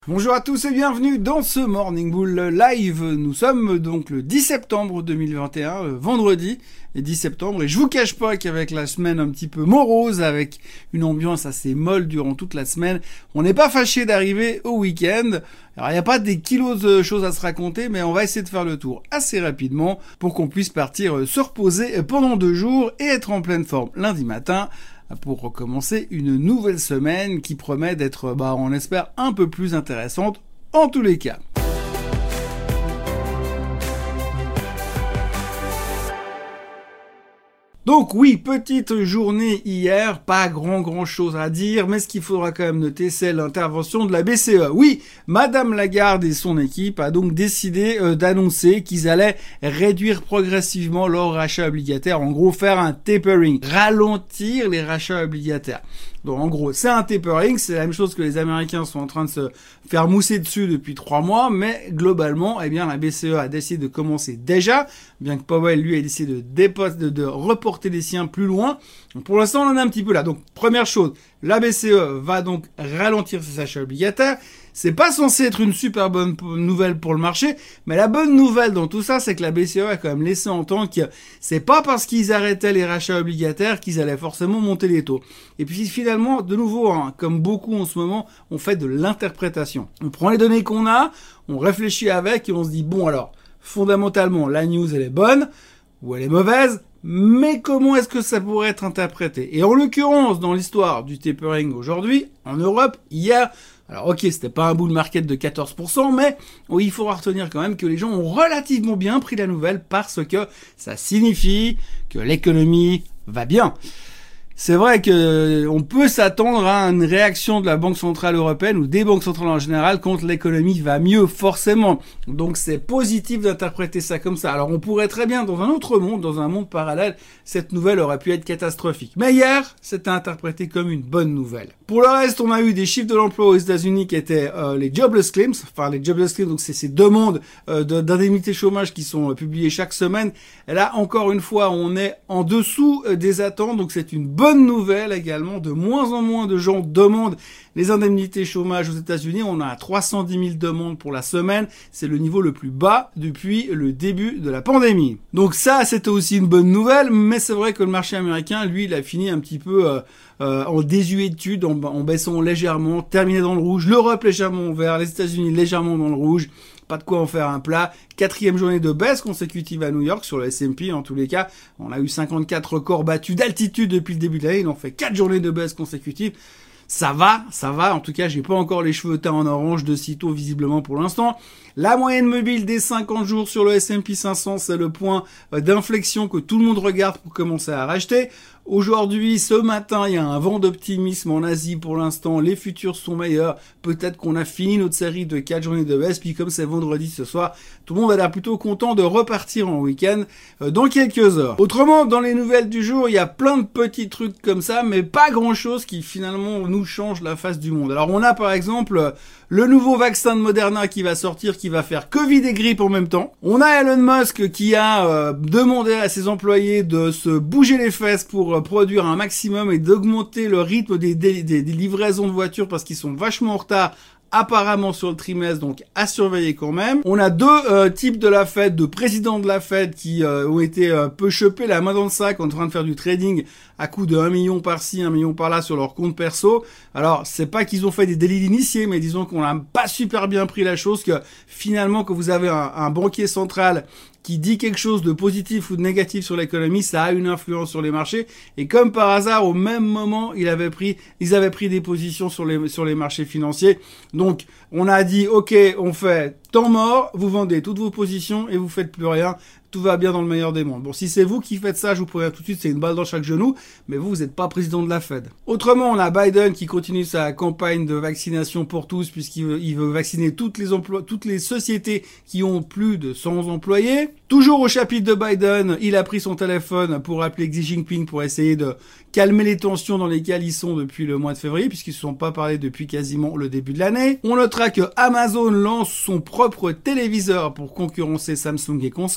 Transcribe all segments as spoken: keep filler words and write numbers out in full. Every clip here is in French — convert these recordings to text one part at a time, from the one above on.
Bonjour à tous et bienvenue dans ce Morning Bull Live. Nous sommes donc le dix septembre deux mille vingt et un, vendredi et dix septembre, et je vous cache pas qu'avec la semaine un petit peu morose, avec une ambiance assez molle durant toute la semaine, on n'est pas fâché d'arriver au week-end. Alors il n'y a pas des kilos de choses à se raconter, mais on va essayer de faire le tour assez rapidement pour qu'on puisse partir se reposer pendant deux jours et être en pleine forme lundi matin, pour recommencer une nouvelle semaine qui promet d'être, bah, on espère, un peu plus intéressante en tous les cas. Donc oui, petite journée hier, pas grand grand chose à dire, mais ce qu'il faudra quand même noter, c'est l'intervention de la B C E. Oui, Madame Lagarde et son équipe a donc décidé euh, d'annoncer qu'ils allaient réduire progressivement leur rachat obligataire, en gros faire un tapering, ralentir les rachats obligataires. Donc en gros, c'est un tapering, c'est la même chose que les Américains sont en train de se faire mousser dessus depuis trois mois, mais globalement, eh bien la B C E a décidé de commencer déjà, bien que Powell lui ait décidé de, déposer, de, de reporter les siens plus loin. Donc pour l'instant, on en est un petit peu là. Donc première chose, la B C E va donc ralentir ses achats obligataires. C'est pas censé être une super bonne nouvelle pour le marché, mais la bonne nouvelle dans tout ça, c'est que la B C E a quand même laissé entendre que c'est pas parce qu'ils arrêtaient les rachats obligataires qu'ils allaient forcément monter les taux. Et puis finalement, de nouveau, hein, comme beaucoup en ce moment, on fait de l'interprétation. On prend les données qu'on a, on réfléchit avec et on se dit, bon alors, fondamentalement, la news elle est bonne ou elle est mauvaise, mais comment est-ce que ça pourrait être interprété? Et en l'occurrence, dans l'histoire du tapering aujourd'hui, en Europe, hier, alors ok, c'était pas un bull market de quatorze pour cent, mais oui, il faudra retenir quand même que les gens ont relativement bien pris la nouvelle parce que ça signifie que l'économie va bien. C'est vrai que on peut s'attendre à une réaction de la Banque Centrale Européenne ou des banques centrales en général quand l'économie va mieux, forcément. Donc c'est positif d'interpréter ça comme ça. Alors on pourrait très bien, dans un autre monde, dans un monde parallèle, cette nouvelle aurait pu être catastrophique. Mais hier, c'était interprété comme une bonne nouvelle. Pour le reste, on a eu des chiffres de l'emploi aux États-Unis qui étaient euh, les jobless claims, enfin les jobless claims, donc c'est ces demandes euh, d'indemnité chômage qui sont euh, publiées chaque semaine. Et là, encore une fois, on est en dessous euh, des attentes, donc c'est une bonne Bonne nouvelle également, de moins en moins de gens demandent les indemnités chômage aux États-Unis. On a trois cent dix mille demandes pour la semaine. C'est le niveau le plus bas depuis le début de la pandémie. Donc ça, c'était aussi une bonne nouvelle, mais c'est vrai que le marché américain, lui, il a fini un petit peu euh, euh, en désuétude, en, en baissant légèrement, terminé dans le rouge. L'Europe légèrement en vert, les États-Unis légèrement dans le rouge. Pas de quoi en faire un plat. Quatrième journée de baisse consécutive à New York sur le S and P. En tous les cas, on a eu cinquante-quatre records battus d'altitude depuis le début de l'année. Il en fait quatre journées de baisse consécutives. Ça va, ça va. En tout cas, j'ai pas encore les cheveux teints en orange de sitôt visiblement pour l'instant. La moyenne mobile des cinquante jours sur le S and P cinq cents, c'est le point d'inflexion que tout le monde regarde pour commencer à racheter. Aujourd'hui, ce matin, il y a un vent d'optimisme en Asie pour l'instant. Les futurs sont meilleurs. Peut-être qu'on a fini notre série de quatre journées de baisse. Puis comme c'est vendredi ce soir, tout le monde a l'air plutôt content de repartir en week-end dans quelques heures. Autrement, dans les nouvelles du jour, il y a plein de petits trucs comme ça, mais pas grand-chose qui finalement nous change la face du monde. Alors on a par exemple le nouveau vaccin de Moderna qui va sortir, qui va faire Covid et grippe en même temps. On a Elon Musk qui a euh, demandé à ses employés de se bouger les fesses pour euh, produire un maximum et d'augmenter le rythme des, des, des, des livraisons de voitures parce qu'ils sont vachement en retard apparemment sur le trimestre, donc à surveiller quand même. On a deux euh, types de la Fed, de présidents de la Fed qui euh, ont été un euh, peu chopés la main dans le sac en train de faire du trading à coup de un million par-ci, un million par-là sur leur compte perso. Alors, c'est pas qu'ils ont fait des délits d'initiés, mais disons qu'on n'a pas super bien pris la chose, que finalement, quand vous avez un, un banquier central qui dit quelque chose de positif ou de négatif sur l'économie, ça a une influence sur les marchés. Et comme par hasard, au même moment, il avait pris, ils avaient pris des positions sur les, sur les marchés financiers. Donc, on a dit, OK, on fait temps mort, vous vendez toutes vos positions et vous faites plus rien. Tout va bien dans le meilleur des mondes. Bon, si c'est vous qui faites ça, je vous préviens tout de suite, c'est une balle dans chaque genou, mais vous, vous n'êtes pas président de la Fed. Autrement, on a Biden qui continue sa campagne de vaccination pour tous, puisqu'il veut, il veut vacciner toutes les emplois, toutes les sociétés qui ont plus de cent employés. Toujours au chapitre de Biden, il a pris son téléphone pour appeler Xi Jinping pour essayer de calmer les tensions dans lesquelles ils sont depuis le mois de février, puisqu'ils ne se sont pas parlé depuis quasiment le début de l'année. On notera que Amazon lance son propre téléviseur pour concurrencer Samsung et consorts. Le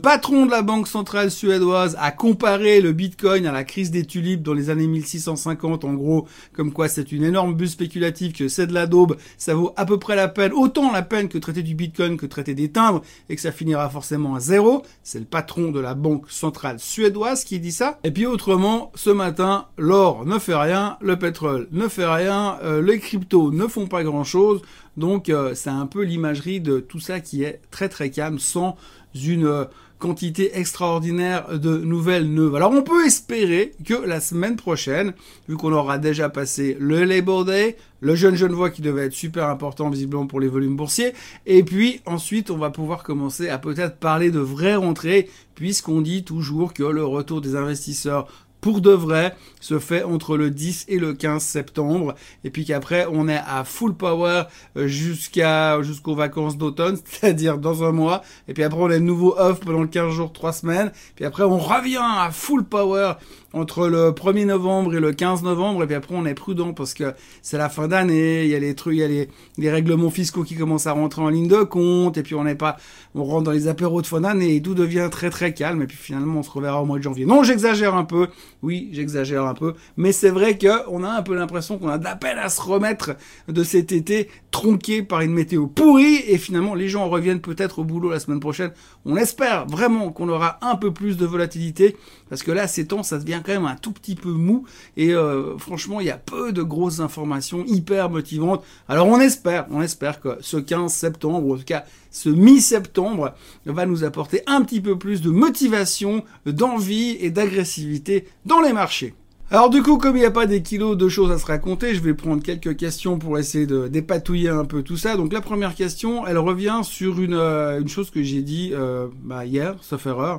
patron de la banque centrale suédoise a comparé le Bitcoin à la crise des tulipes dans les années mille six cent cinquante, en gros, comme quoi c'est une énorme bulle spéculative, que c'est de la daube, ça vaut à peu près la peine, autant la peine que traiter du Bitcoin que traiter des timbres, et que ça finira forcément à zéro. C'est le patron de la banque centrale suédoise qui dit ça. Et puis autrement, ce matin, l'or ne fait rien, le pétrole ne fait rien, euh, les cryptos ne font pas grand-chose, donc euh, c'est un peu l'imagerie de tout ça qui est très très calme, sans une euh, quantité extraordinaire de nouvelles neuves. Alors on peut espérer que la semaine prochaine, vu qu'on aura déjà passé le Labor Day, le jeune Genevois qui devait être super important visiblement pour les volumes boursiers, et puis ensuite on va pouvoir commencer à peut-être parler de vraies rentrées, puisqu'on dit toujours que le retour des investisseurs pour de vrai se fait entre le dix et le quinze septembre, et puis qu'après on est à full power jusqu'à jusqu'aux vacances d'automne, c'est-à-dire dans un mois, et puis après on est de nouveau off pendant le quinze jours, trois semaines, puis après on revient à full power entre le premier novembre et le quinze novembre, et puis après on est prudent parce que c'est la fin d'année, il y a les trucs, il y a les, les règlements fiscaux qui commencent à rentrer en ligne de compte, et puis on n'est pas, on rentre dans les apéros de fin d'année et tout devient très très calme, et puis finalement on se reverra au mois de janvier. Non, j'exagère un peu, oui, j'exagère un peu, mais c'est vrai que on a un peu l'impression qu'on a de la peine à se remettre de cet été tronqué par une météo pourrie, et finalement les gens reviennent peut-être au boulot la semaine prochaine. On espère vraiment qu'on aura un peu plus de volatilité, parce que là ces temps ça devient quand même un tout petit peu mou, et euh, franchement il y a peu de grosses informations hyper motivantes. Alors on espère, on espère que ce quinze septembre, ou en tout cas ce mi-septembre, va nous apporter un petit peu plus de motivation, d'envie et d'agressivité dans les marchés. Alors du coup, comme il n'y a pas des kilos de choses à se raconter, je vais prendre quelques questions pour essayer de dépatouiller un peu tout ça. Donc la première question, elle revient sur une, euh, une chose que j'ai dit euh, bah, hier, sauf erreur.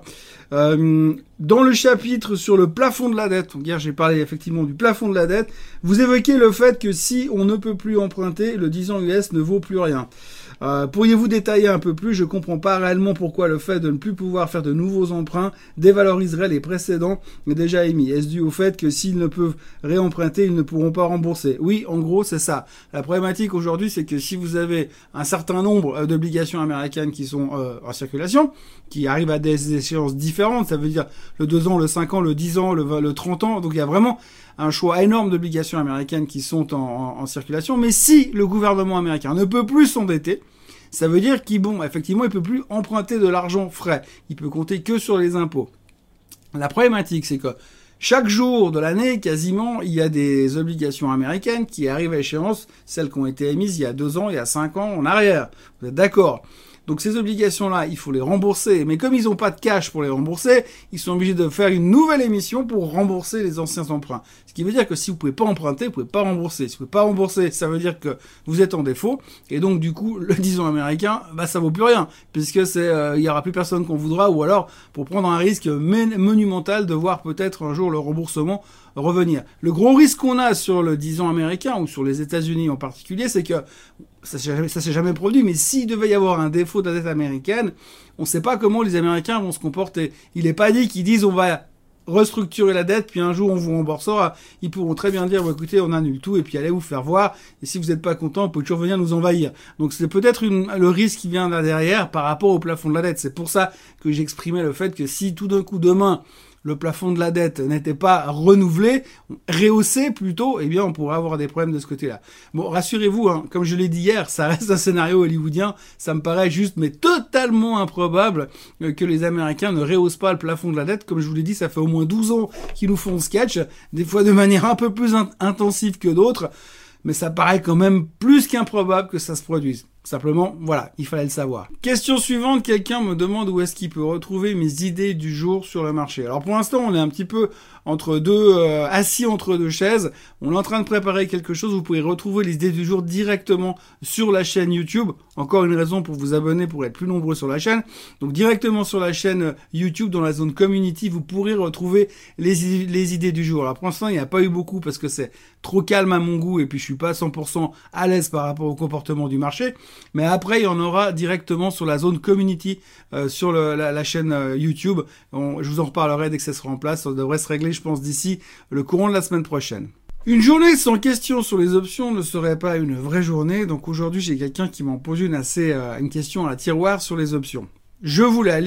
Euh, dans le chapitre sur le plafond de la dette, donc hier j'ai parlé effectivement du plafond de la dette, vous évoquez le fait que si on ne peut plus emprunter, le dix ans U S ne vaut plus rien. Euh, pourriez-vous détailler un peu plus? Je comprends pas réellement pourquoi le fait de ne plus pouvoir faire de nouveaux emprunts dévaloriserait les précédents déjà émis. Est-ce dû au fait que s'ils ne peuvent réemprunter, ils ne pourront pas rembourser? Oui, en gros, c'est ça. La problématique aujourd'hui, c'est que si vous avez un certain nombre d'obligations américaines qui sont euh, en circulation, qui arrivent à des échéances différentes, ça veut dire le deux ans, le cinq ans, le dix ans, le, le trente ans, donc il y a vraiment un choix énorme d'obligations américaines qui sont en, en, en circulation. Mais si le gouvernement américain ne peut plus s'endetter, ça veut dire qu'il, bon, effectivement, il peut plus emprunter de l'argent frais. Il peut compter que sur les impôts. La problématique, c'est que chaque jour de l'année, quasiment, il y a des obligations américaines qui arrivent à échéance, celles qui ont été émises il y a deux ans, il y a cinq ans en arrière. Vous êtes d'accord? Donc ces obligations-là, il faut les rembourser. Mais comme ils n'ont pas de cash pour les rembourser, ils sont obligés de faire une nouvelle émission pour rembourser les anciens emprunts. Ce qui veut dire que si vous pouvez pas emprunter, vous pouvez pas rembourser. Si vous pouvez pas rembourser, ça veut dire que vous êtes en défaut. Et donc du coup, le dix ans américain, bah ça vaut plus rien, puisque c'est, euh, il y aura plus personne qu'on voudra, ou alors pour prendre un risque monumental de voir peut-être un jour le remboursement revenir. Le gros risque qu'on a sur le dix ans américain, ou sur les États-Unis en particulier, c'est que ça s'est jamais, ça s'est jamais produit, mais s'il devait y avoir un défaut de la dette américaine, on ne sait pas comment les Américains vont se comporter. Il n'est pas dit qu'ils disent on va restructurer la dette, puis un jour on vous remboursera. Ils pourront très bien dire, bah, écoutez, on annule tout, et puis allez vous faire voir, et si vous n'êtes pas content, vous pouvez toujours venir nous envahir. Donc c'est peut-être une, le risque qui vient là derrière par rapport au plafond de la dette. C'est pour ça que j'exprimais le fait que si tout d'un coup demain, le plafond de la dette n'était pas renouvelé, rehaussé plutôt, eh bien on pourrait avoir des problèmes de ce côté-là. Bon, rassurez-vous, hein, comme je l'ai dit hier, ça reste un scénario hollywoodien, ça me paraît juste mais totalement improbable que les Américains ne rehaussent pas le plafond de la dette. Comme je vous l'ai dit, ça fait au moins douze ans qu'ils nous font sketch, des fois de manière un peu plus in- intensive que d'autres, mais ça paraît quand même plus qu'improbable que ça se produise. Simplement, voilà, il fallait le savoir. Question suivante, quelqu'un me demande où est-ce qu'il peut retrouver mes idées du jour sur le marché. Alors pour l'instant, on est un petit peu entre deux, euh, assis entre deux chaises. On est en train de préparer quelque chose. Vous pouvez retrouver les idées du jour directement sur la chaîne YouTube. Encore une raison pour vous abonner, pour être plus nombreux sur la chaîne. Donc directement sur la chaîne YouTube, dans la zone community, vous pourrez retrouver les, les idées du jour. Alors pour l'instant, il n'y a pas eu beaucoup parce que c'est trop calme à mon goût et puis je suis pas cent pour cent à l'aise par rapport au comportement du marché. Mais après, il y en aura directement sur la zone community, euh, sur le, la, la chaîne euh, YouTube. On, je vous en reparlerai dès que ça sera en place. Ça devrait se régler, je pense, d'ici le courant de la semaine prochaine. Une journée sans question sur les options ne serait pas une vraie journée. Donc aujourd'hui, j'ai quelqu'un qui m'a posé une, assez, euh, une question à la tiroir sur les options. Je vous la lis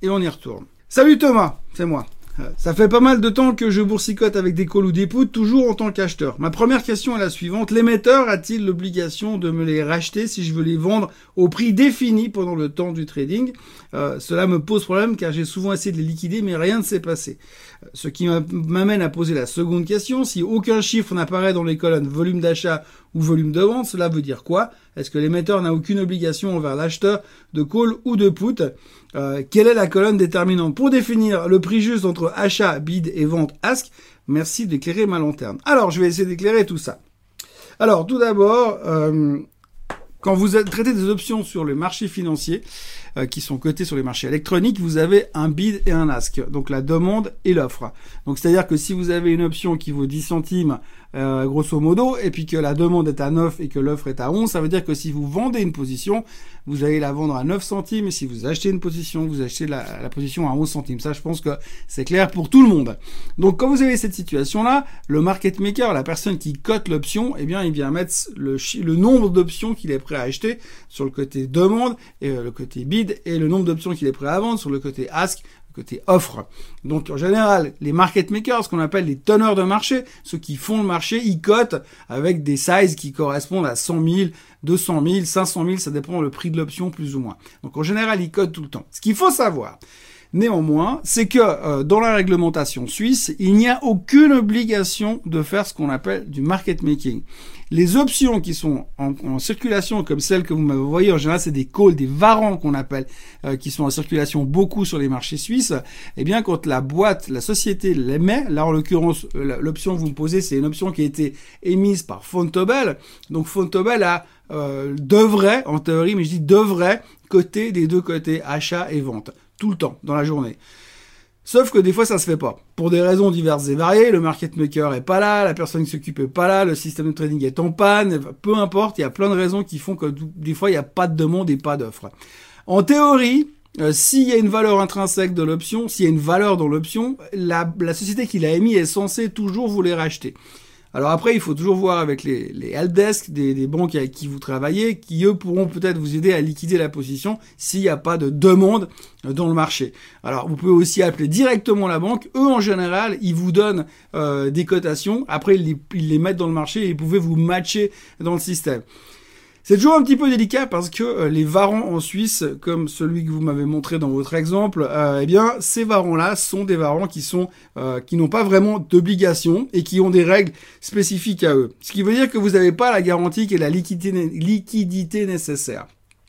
et on y retourne. Salut Thomas, c'est moi. Ça fait pas mal de temps que je boursicote avec des calls ou des puts, toujours en tant qu'acheteur. Ma première question est la suivante. L'émetteur a-t-il l'obligation de me les racheter si je veux les vendre au prix défini pendant le temps du trading? euh, Cela me pose problème car j'ai souvent essayé de les liquider mais rien ne s'est passé. Ce qui m'amène à poser la seconde question. Si aucun chiffre n'apparaît dans les colonnes volume d'achat ou volume de vente, cela veut dire quoi? Est-ce que l'émetteur n'a aucune obligation envers l'acheteur de call ou de put? euh, Quelle est la colonne déterminante pour définir le prix juste entre achat, bid et vente ask? Merci d'éclairer ma lanterne. Alors, je vais essayer d'éclairer tout ça. Alors, tout d'abord, euh, quand vous traitez des options sur le marché financier, euh, qui sont cotées sur les marchés électroniques, vous avez un bid et un ask, donc la demande et l'offre. Donc, c'est-à-dire que si vous avez une option qui vaut dix centimes, euh, grosso modo, et puis que la demande est à neuf et que l'offre est à onze, ça veut dire que si vous vendez une position, vous allez la vendre à neuf centimes, et si vous achetez une position, vous achetez la, la position à onze centimes. Ça, je pense que c'est clair pour tout le monde. Donc, quand vous avez cette situation-là, le market maker, la personne qui cote l'option, eh bien, il vient mettre le, le nombre d'options qu'il est prêt à acheter sur le côté demande et euh, le côté bid, et le nombre d'options qu'il est prêt à vendre sur le côté ask, côté offre. Donc en général, les market makers, ce qu'on appelle les teneurs de marché, ceux qui font le marché, ils cotent avec des sizes qui correspondent à cent mille, deux cent mille, cinq cent mille, ça dépend le prix de l'option plus ou moins. Donc en général, ils cotent tout le temps. Ce qu'il faut savoir, néanmoins, c'est que euh, dans la réglementation suisse, il n'y a aucune obligation de faire ce qu'on appelle du market making. Les options qui sont en, en circulation, comme celles que vous m'avez voyées, en général, c'est des calls, des varants qu'on appelle, euh, qui sont en circulation beaucoup sur les marchés suisses. Eh bien, quand la boîte, la société l'émet, là en l'occurrence, l'option que vous me posez, c'est une option qui a été émise par Vontobel. Donc Vontobel a euh, devrait, en théorie, mais je dis devrait, coter des deux côtés, achat et vente, tout le temps, dans la journée. Sauf que des fois, ça se fait pas. Pour des raisons diverses et variées, le market maker est pas là, la personne qui s'occupe est pas là, le système de trading est en panne, peu importe, il y a plein de raisons qui font que des fois, il n'y a pas de demande et pas d'offre. En théorie, euh, s'il y a une valeur intrinsèque de l'option, s'il y a une valeur dans l'option, la, la société qui l'a émis est censée toujours vous les racheter. Alors après, il faut toujours voir avec les, les helpdesk des, des banques avec qui vous travaillez, qui eux pourront peut-être vous aider à liquider la position s'il n'y a pas de demande dans le marché. Alors vous pouvez aussi appeler directement la banque. Eux, en général, ils vous donnent euh, des cotations. Après, ils les, ils les mettent dans le marché et vous pouvez vous matcher dans le système. C'est toujours un petit peu délicat parce que euh, les varants en Suisse, comme celui que vous m'avez montré dans votre exemple, euh, eh bien, ces varants-là sont des varants qui sont euh, qui n'ont pas vraiment d'obligation et qui ont des règles spécifiques à eux. Ce qui veut dire que vous n'avez pas la garantie et la liquidité, liquidité nécessaire.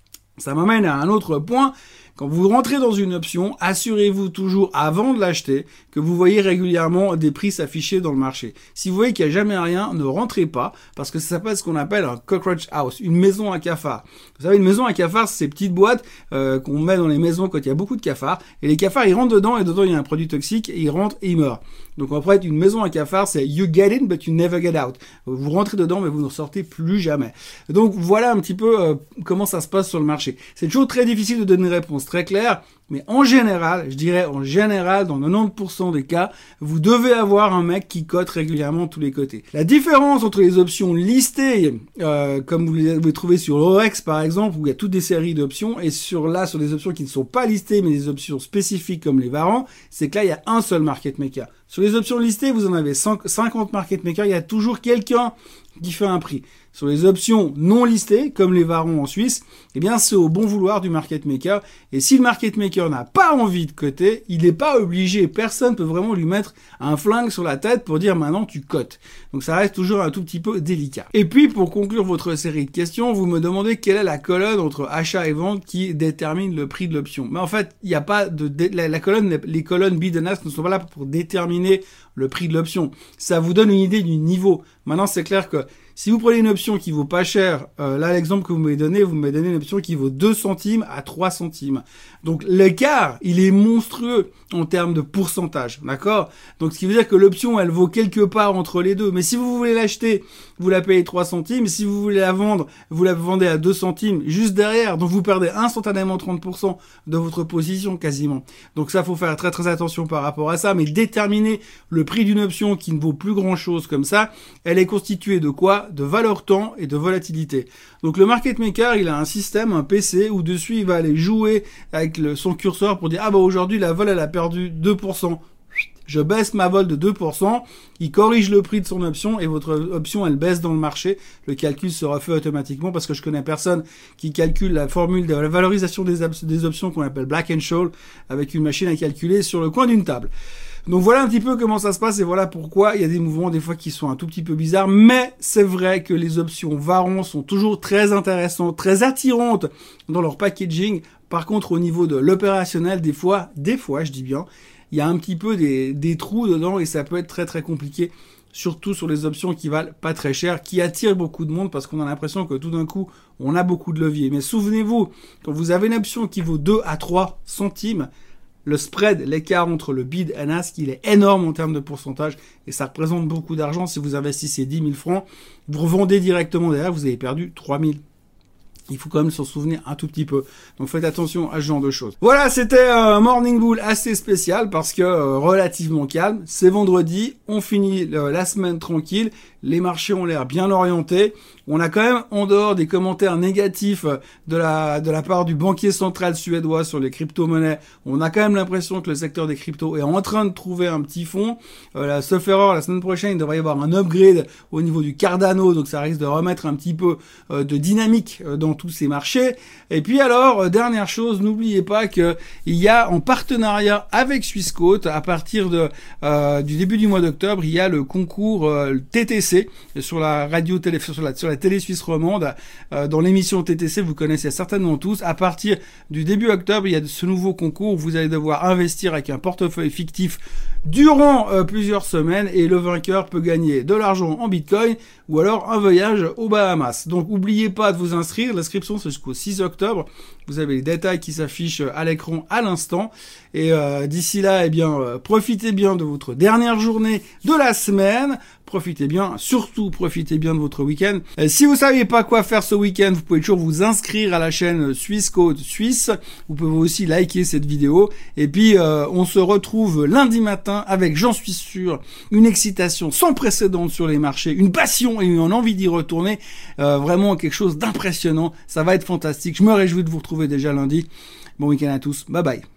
Ça m'amène à un autre point. Quand vous rentrez dans une option, assurez-vous toujours avant de l'acheter que vous voyez régulièrement des prix s'afficher dans le marché. Si vous voyez qu'il n'y a jamais rien, ne rentrez pas parce que ça s'appelle ce qu'on appelle un cockroach house, une maison à cafards. Vous savez, une maison à cafards, c'est ces petites boîtes euh, qu'on met dans les maisons quand il y a beaucoup de cafards. Et les cafards, ils rentrent dedans et dedans, il y a un produit toxique et ils rentrent et ils meurent. Donc en fait, une maison à cafards, c'est you get in but you never get out. Vous rentrez dedans mais vous ne sortez plus jamais. Donc voilà un petit peu euh, comment ça se passe sur le marché. C'est toujours très difficile de donner une réponse très claire, mais en général, je dirais en général, dans quatre-vingt-dix pour cent des cas, vous devez avoir un mec qui cote régulièrement tous les côtés. La différence entre les options listées, euh, comme vous les trouvez sur l'O R E X par exemple, où il y a toutes des séries d'options, et sur là, sur des options qui ne sont pas listées, mais des options spécifiques comme les varants, c'est que là, il y a un seul market maker. Sur les options listées, vous en avez cinquante market makers, il y a toujours quelqu'un qui fait un prix. Sur les options non listées, comme les varons en Suisse, eh bien, c'est au bon vouloir du market maker. Et si le market maker n'a pas envie de coter, il n'est pas obligé. Personne ne peut vraiment lui mettre un flingue sur la tête pour dire maintenant tu cotes. Donc ça reste toujours un tout petit peu délicat. Et puis, pour conclure votre série de questions, vous me demandez quelle est la colonne entre achat et vente qui détermine le prix de l'option. Mais en fait, il n'y a pas de, la, la colonne, les colonnes bid and ask ne sont pas là pour déterminer le prix de l'option. Ça vous donne une idée du niveau. Maintenant, c'est clair que si vous prenez une option qui vaut pas cher, euh, là l'exemple que vous m'avez donné, vous m'avez donné une option qui vaut deux centimes à trois centimes. Donc l'écart, il est monstrueux en termes de pourcentage, d'accord? Donc ce qui veut dire que l'option, elle vaut quelque part entre les deux. Mais si vous voulez l'acheter vous la payez trois centimes. Si vous voulez la vendre, vous la vendez à deux centimes juste derrière. Donc vous perdez instantanément trente pour cent de votre position quasiment. Donc ça, faut faire très très attention par rapport à ça. Mais déterminer le prix d'une option qui ne vaut plus grand chose comme ça, elle est constituée de quoi? De valeur temps et de volatilité. Donc le market maker, il a un système, un P C, où dessus il va aller jouer avec le, son curseur pour dire ah bah aujourd'hui la vol elle a perdu deux pour cent. Je baisse ma vol de deux pour cent, il corrige le prix de son option et votre option elle baisse dans le marché. Le calcul sera fait automatiquement parce que je connais personne qui calcule la formule de la valorisation des, des options qu'on appelle Black and Scholes avec une machine à calculer sur le coin d'une table. Donc voilà un petit peu comment ça se passe et voilà pourquoi il y a des mouvements des fois qui sont un tout petit peu bizarres, mais c'est vrai que les options Varon sont toujours très intéressantes, très attirantes dans leur packaging. Par contre au niveau de l'opérationnel, des fois, des fois je dis bien, il y a un petit peu des, des trous dedans et ça peut être très très compliqué, surtout sur les options qui valent pas très cher, qui attirent beaucoup de monde parce qu'on a l'impression que tout d'un coup on a beaucoup de levier. Mais souvenez-vous, quand vous avez une option qui vaut deux à trois centimes, le spread, l'écart entre le bid et ask, il est énorme en termes de pourcentage et ça représente beaucoup d'argent. Si vous investissez dix mille francs, vous revendez directement derrière, vous avez perdu trois mille. Il faut quand même s'en souvenir un tout petit peu. Donc faites attention à ce genre de choses. Voilà, c'était un Morning Bull assez spécial parce que euh, relativement calme. C'est vendredi, on finit euh, la semaine tranquille. Les marchés ont l'air bien orientés. On a quand même, en dehors des commentaires négatifs de la de la part du banquier central suédois sur les crypto-monnaies, on a quand même l'impression que le secteur des cryptos est en train de trouver un petit fond. Euh, la, sauf erreur, la semaine prochaine, il devrait y avoir un upgrade au niveau du Cardano, donc ça risque de remettre un petit peu euh, de dynamique euh, dans tous ces marchés. Et puis alors, euh, dernière chose, n'oubliez pas que il y a en partenariat avec Swissquote, à partir de euh, du début du mois d'octobre, il y a le concours euh, T T C sur la radio télé, sur la, sur la télé suisse romande. Euh, dans l'émission T T C, vous connaissez certainement tous. À partir du début octobre, il y a ce nouveau concours où vous allez devoir investir avec un portefeuille fictif durant euh, plusieurs semaines et le vainqueur peut gagner de l'argent en bitcoin ou alors un voyage aux Bahamas. Donc n'oubliez pas de vous inscrire, l'inscription c'est jusqu'au six octobre, vous avez les détails qui s'affichent à l'écran à l'instant et euh, d'ici là, eh bien, euh, profitez bien de votre dernière journée de la semaine, profitez bien, surtout profitez bien de votre week-end. Euh, si vous savez pas quoi faire ce week-end, vous pouvez toujours vous inscrire à la chaîne Swissquote Suisse, vous pouvez aussi liker cette vidéo et puis euh, on se retrouve lundi matin avec, j'en suis sûr, une excitation sans précédent sur les marchés, une passion et une envie d'y retourner, euh, vraiment quelque chose d'impressionnant, ça va être fantastique, je me réjouis de vous retrouver déjà lundi. Bon week-end à tous, bye bye.